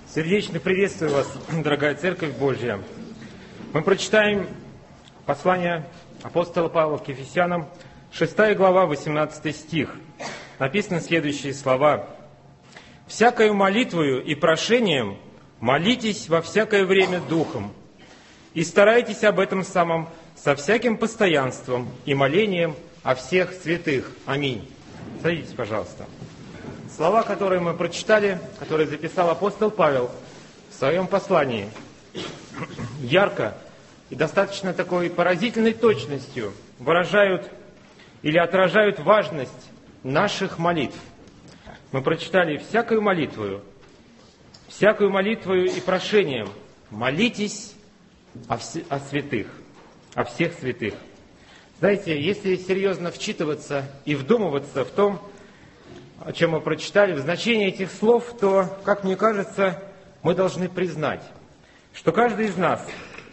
Сердечно приветствую вас, дорогая Церковь Божья. Мы прочитаем послание апостола Павла к Ефесянам, 6 глава, 18 стих. Написаны следующие слова. «Всякою молитвою и прошением молитесь во всякое время Духом, и старайтесь об этом самом со всяким постоянством и молением о всех святых». Аминь. Садитесь, пожалуйста. Слова, которые мы прочитали, которые записал апостол Павел в своем послании, ярко и достаточно такой поразительной точностью выражают или отражают важность наших молитв. Мы прочитали всякую молитвою и прошением молитесь о святых, о всех святых. Знаете, если серьезно вчитываться и вдумываться в том, о чем мы прочитали, в значении этих слов, то, как мне кажется, мы должны признать, что каждый из нас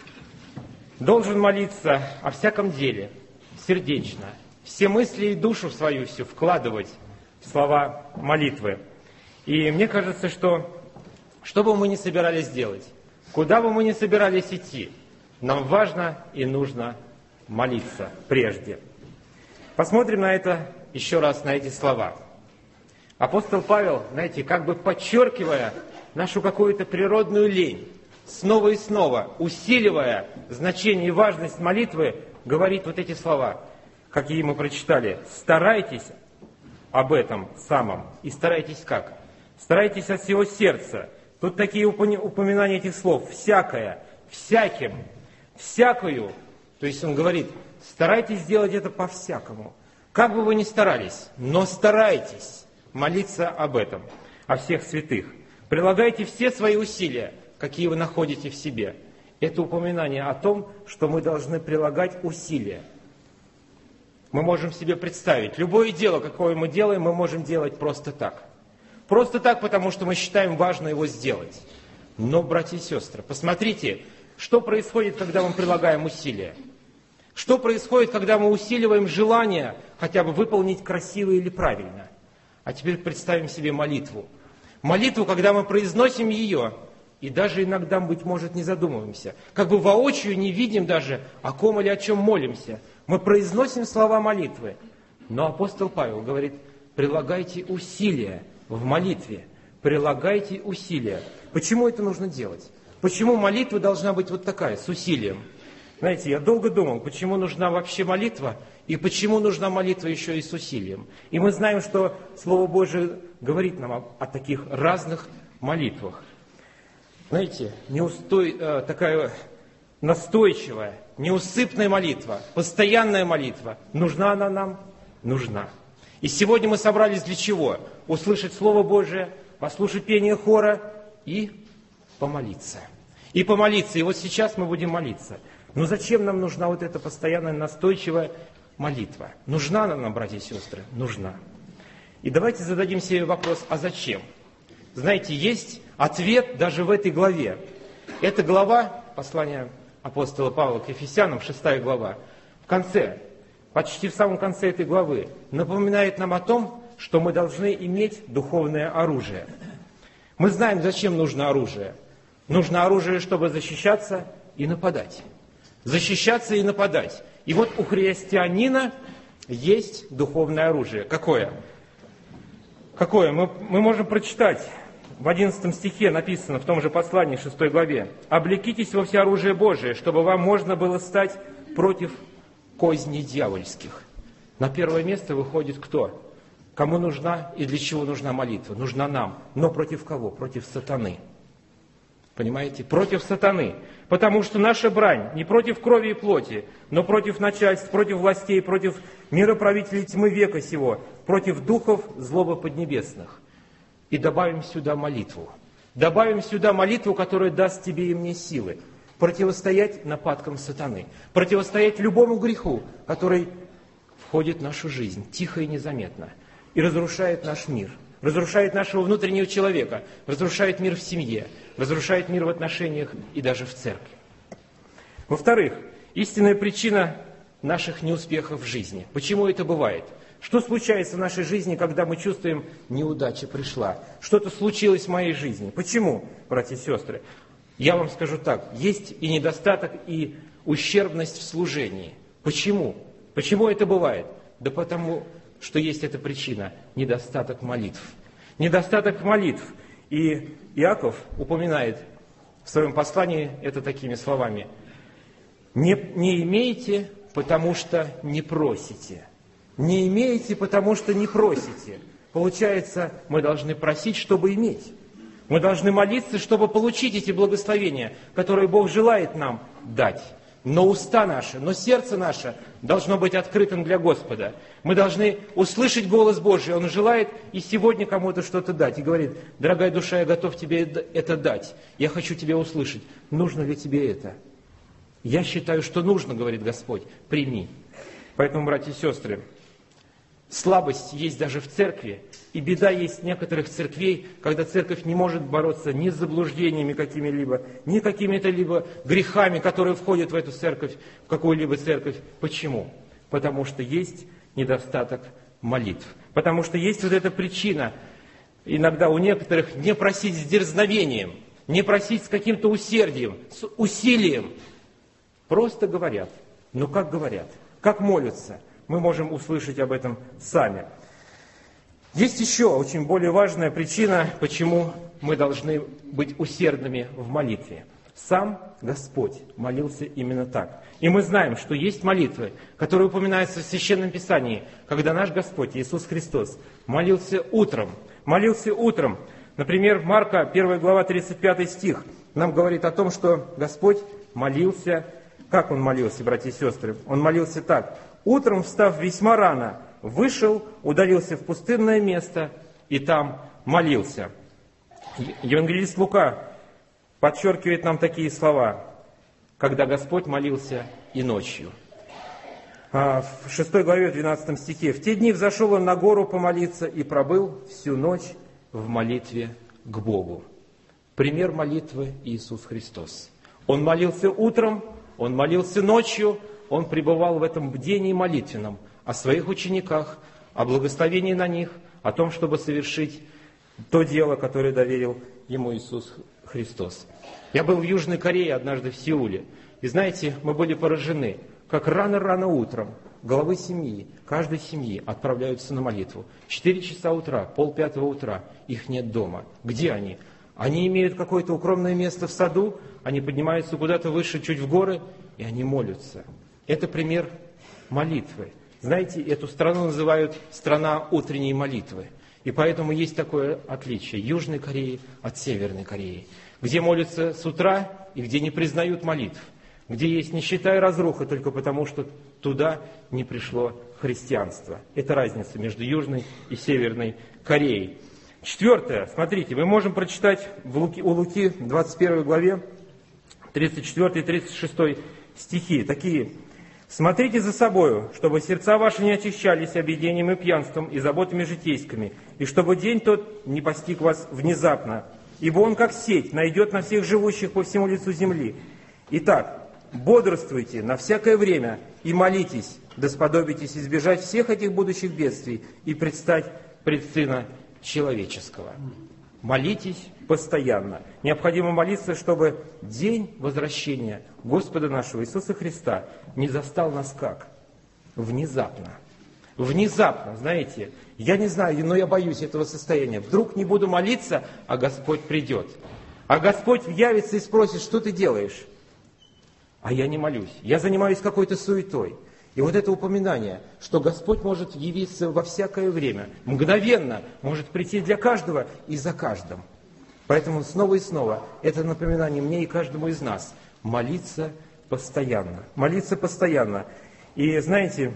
должен молиться о всяком деле, сердечно, все мысли и душу свою всю вкладывать в слова молитвы. И мне кажется, что бы мы ни собирались делать, куда бы мы ни собирались идти, нам важно и нужно молиться прежде. Посмотрим на это еще раз, на эти слова. Апостол Павел, знаете, как бы подчеркивая нашу какую-то природную лень, снова и снова усиливая значение и важность молитвы, говорит вот эти слова, какие мы прочитали. Старайтесь об этом самом. И старайтесь как? Старайтесь от всего сердца. Тут такие упоминания этих слов. Всякое, всяким, всякую. То есть он говорит, старайтесь сделать это по-всякому. Как бы вы ни старались, но старайтесь молиться об этом, о всех святых. Прилагайте все свои усилия, какие вы находите в себе. Это упоминание о том, что мы должны прилагать усилия. Мы можем себе представить, любое дело, какое мы делаем, мы можем делать просто так. Просто так, потому что мы считаем важно его сделать. Но, братья и сестры, посмотрите, что происходит, когда мы прилагаем усилия. Что происходит, когда мы усиливаем желание хотя бы выполнить красиво или правильно. А теперь представим себе молитву. Молитву, когда мы произносим ее, и даже иногда, быть может, не задумываемся. Как бы воочию не видим даже, о ком или о чем молимся. Мы произносим слова молитвы. Но апостол Павел говорит, прилагайте усилия в молитве. Прилагайте усилия. Почему это нужно делать? Почему молитва должна быть вот такая, с усилием? Знаете, я долго думал, почему нужна вообще молитва, и почему нужна молитва еще и с усилием. И мы знаем, что Слово Божие говорит нам о таких разных молитвах. Знаете, такая настойчивая, неусыпная молитва, постоянная молитва. Нужна она нам? Нужна. И сегодня мы собрались для чего? Услышать Слово Божие, послушать пение хора и помолиться. И помолиться. И вот сейчас мы будем молиться. Но зачем нам нужна вот эта постоянная настойчивая молитва? Нужна она нам, братья и сестры? Нужна. И давайте зададим себе вопрос, а зачем? Знаете, есть ответ даже в этой главе. Эта глава, послание апостола Павла к Ефесянам, 6 глава, в конце, почти в самом конце этой главы, напоминает нам о том, что мы должны иметь духовное оружие. Мы знаем, зачем нужно оружие. Нужно оружие, чтобы защищаться и нападать. Защищаться и нападать. И вот у христианина есть духовное оружие. Какое? Какое? Мы можем прочитать. В 11 стихе написано в том же послании, 6 главе. «Облекитесь во всеоружие Божие, чтобы вам можно было стать против козней дьявольских». На первое место выходит кто? Кому нужна и для чего нужна молитва? Нужна нам. Но против кого? Против сатаны. Понимаете? Против сатаны. Потому что наша брань не против крови и плоти, но против начальств, против властей, против мироправителей тьмы века сего, против духов злобы поднебесных. И добавим сюда молитву. Добавим сюда молитву, которая даст тебе и мне силы противостоять нападкам сатаны, противостоять любому греху, который входит в нашу жизнь тихо и незаметно и разрушает наш мир. Разрушает нашего внутреннего человека, разрушает мир в семье, разрушает мир в отношениях и даже в церкви. Во-вторых, истинная причина наших неуспехов в жизни. Почему это бывает? Что случается в нашей жизни, когда мы чувствуем, неудача пришла? Что-то случилось в моей жизни. Почему, братья и сестры? Я вам скажу так, есть и недостаток, и ущербность в служении. Почему? Почему это бывает? Да потому, что есть эта причина – недостаток молитв. Недостаток молитв. И Иаков упоминает в своем послании это такими словами. Не имеете, потому что не просите. Не имеете, потому что не просите. Получается, мы должны просить, чтобы иметь. Мы должны молиться, чтобы получить эти благословения, которые Бог желает нам дать. Но уста наши, но сердце наше должно быть открытым для Господа. Мы должны услышать голос Божий. Он желает и сегодня кому-то что-то дать. И говорит: дорогая душа, я готов тебе это дать. Я хочу тебя услышать. Нужно ли тебе это? Я считаю, что нужно, говорит Господь. Прими. Поэтому, братья и сестры, слабость есть даже в церкви, и беда есть в некоторых церквей, когда церковь не может бороться ни с заблуждениями какими-либо, ни какими-то либо грехами, которые входят в эту церковь, в какую-либо церковь. Почему? Потому что есть недостаток молитв. Потому что есть вот эта причина, иногда у некоторых, не просить с дерзновением, не просить с каким-то усердием, с усилием. Просто говорят. Но как говорят? Как молятся? Мы можем услышать об этом сами. Есть еще очень более важная причина, почему мы должны быть усердными в молитве. Сам Господь молился именно так. И мы знаем, что есть молитвы, которые упоминаются в Священном Писании, когда наш Господь Иисус Христос молился утром. Молился утром. Например, Марка, 1 глава, 35 стих, нам говорит о том, что Господь молился. Как Он молился, братья и сестры? Он молился так. «Утром, встав весьма рано, вышел, удалился в пустынное место и там молился». Евангелист Лука подчеркивает нам такие слова, когда Господь молился и ночью. В 6 главе, 12 стихе. «В те дни взошел он на гору помолиться и пробыл всю ночь в молитве к Богу». Пример молитвы Иисус Христос. Он молился утром, Он молился ночью, Он пребывал в этом бдении молитвенном о своих учениках, о благословении на них, о том, чтобы совершить то дело, которое доверил Ему Иисус Христос. Я был в Южной Корее однажды в Сеуле. И знаете, мы были поражены, как рано-рано утром главы семьи, каждой семьи отправляются на молитву. 4 часа утра, 4:30 утра, их нет дома. Где они? Они имеют какое-то укромное место в саду, они поднимаются куда-то выше, чуть в горы, и они молятся. Это пример молитвы. Знаете, эту страну называют страна утренней молитвы. И поэтому есть такое отличие Южной Кореи от Северной Кореи, где молятся с утра и где не признают молитв, где есть нищета и разруха только потому, что туда не пришло христианство. Это разница между Южной и Северной Кореей. 4. Смотрите, мы можем прочитать у Луки 21 главе 34 и 36 стихи. Такие. «Смотрите за собою, чтобы сердца ваши не очищались объедением и пьянством и заботами житейскими, и чтобы день тот не постиг вас внезапно, ибо он, как сеть, найдет на всех живущих по всему лицу земли. Итак, бодрствуйте на всякое время и молитесь, да сподобитесь избежать всех этих будущих бедствий и предстать пред Сына Человеческого». Молитесь постоянно. Необходимо молиться, чтобы день возвращения Господа нашего Иисуса Христа не застал нас как? Внезапно. Внезапно, знаете, я не знаю, но я боюсь этого состояния. Вдруг не буду молиться, а Господь придет. А Господь явится и спросит: что ты делаешь? А я не молюсь. Я занимаюсь какой-то суетой. И вот это упоминание, что Господь может явиться во всякое время, мгновенно может прийти для каждого и за каждым. Поэтому снова и снова это напоминание мне и каждому из нас. Молиться постоянно. Молиться постоянно. И знаете,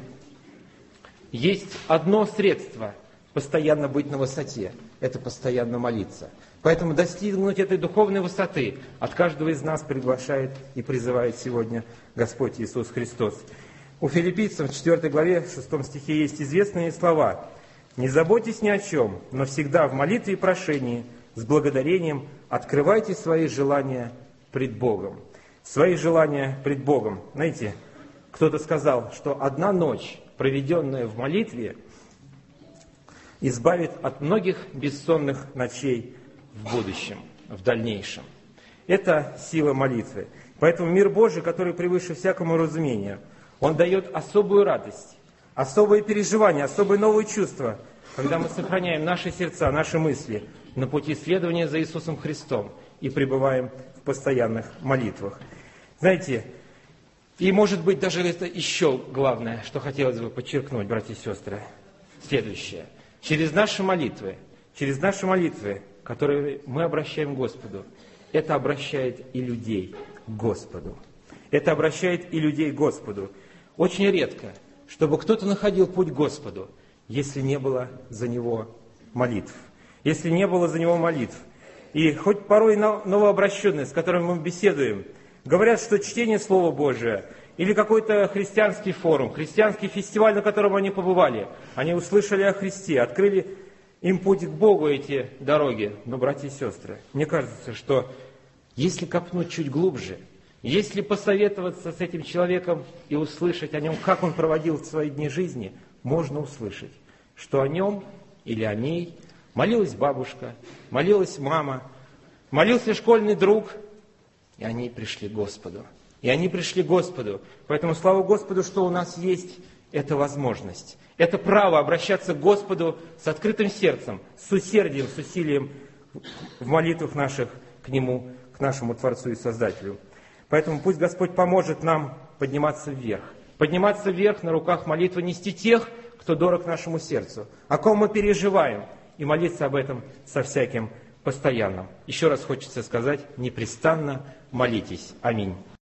есть одно средство постоянно быть на высоте. Это постоянно молиться. Поэтому достигнуть этой духовной высоты от каждого из нас приглашает и призывает сегодня Господь Иисус Христос. У Филиппийцам в 4 главе, 6 стихе есть известные слова. «Не заботьтесь ни о чем, но всегда в молитве и прошении, с благодарением открывайте свои желания пред Богом». Свои желания пред Богом. Знаете, кто-то сказал, что одна ночь, проведенная в молитве, избавит от многих бессонных ночей в будущем, в дальнейшем. Это сила молитвы. Поэтому мир Божий, который превыше всякому разумению, Он дает особую радость, особые переживания, особые новые чувства, когда мы сохраняем наши сердца, наши мысли на пути следования за Иисусом Христом и пребываем в постоянных молитвах. Знаете, и может быть даже это еще главное, что хотелось бы подчеркнуть, братья и сестры, следующее. Через наши молитвы, которые мы обращаем к Господу, это обращает и людей к Господу. Это обращает и людей к Господу. Очень редко, чтобы кто-то находил путь к Господу, если не было за него молитв. Если не было за него молитв. И хоть порой новообращенные, с которыми мы беседуем, говорят, что чтение Слова Божия или какой-то христианский форум, христианский фестиваль, на котором они побывали, они услышали о Христе, открыли им путь к Богу эти дороги. Но, братья и сестры, мне кажется, что если копнуть чуть глубже, если посоветоваться с этим человеком и услышать о нем, как он проводил свои дни жизни, можно услышать, что о нем или о ней молилась бабушка, молилась мама, молился школьный друг, и они пришли к Господу. Поэтому слава Господу, что у нас есть эта возможность, это право обращаться к Господу с открытым сердцем, с усердием, с усилием в молитвах наших к Нему, к нашему Творцу и Создателю. Поэтому пусть Господь поможет нам подниматься вверх на руках молитвы, нести тех, кто дорог нашему сердцу, о ком мы переживаем, и молиться об этом со всяким постоянным. Еще раз хочется сказать, непрестанно молитесь. Аминь.